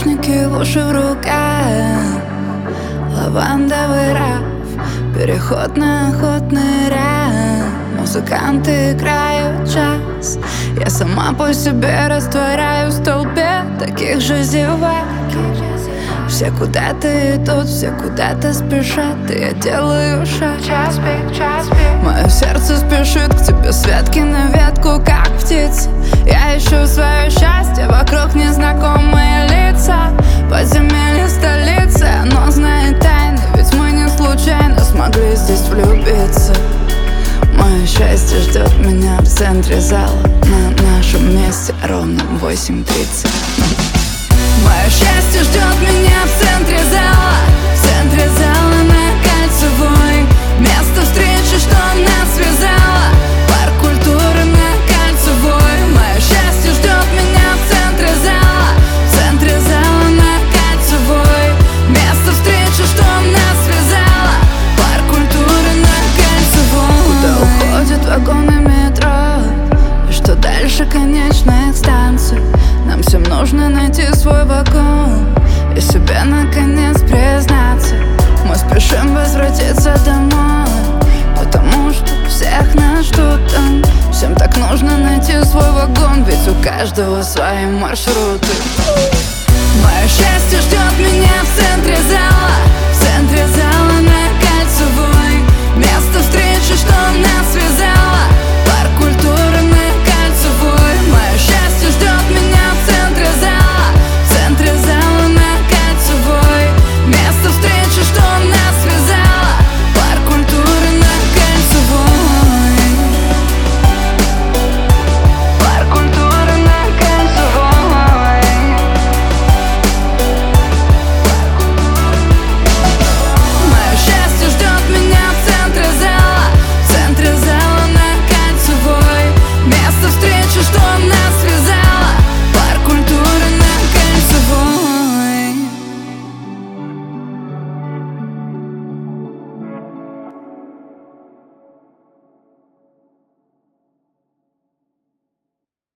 наушники, уши в руках, лавандовый раф, переход на охотный ряд. Музыканты играют джаз, я сама по себе растворяюсь в толпе таких же зевак. Все куда-то идут, все куда-то спешат, и я делаю шаг. Час пик. Мое сердце спешит к тебе с ветки на ветку, как птица. Я ищу свое счастье, вокруг незнакомые лица. Подземелье столицы, оно знает тайны, ведь мы не случайно смогли здесь влюбиться. Мое счастье ждет меня в центре зала, на нашем месте ровно 8:30. Мое счастье ждет меня в центре зала на Кольцевой. Место встречи, что нас связало, парк культуры на Кольцевой. Мое счастье ждет меня в центре зала на Кольцевой. Место встречи, что нас связало, парк культуры на Кольцевой. Куда уходят вагоны метро, и что дальше конечная станция. Нам всем нужно найти свой вагон и себе наконец признаться. Мы спешим возвратиться домой, потому что всех нас ждут там. Всем так нужно найти свой вагон, ведь у каждого свои маршруты.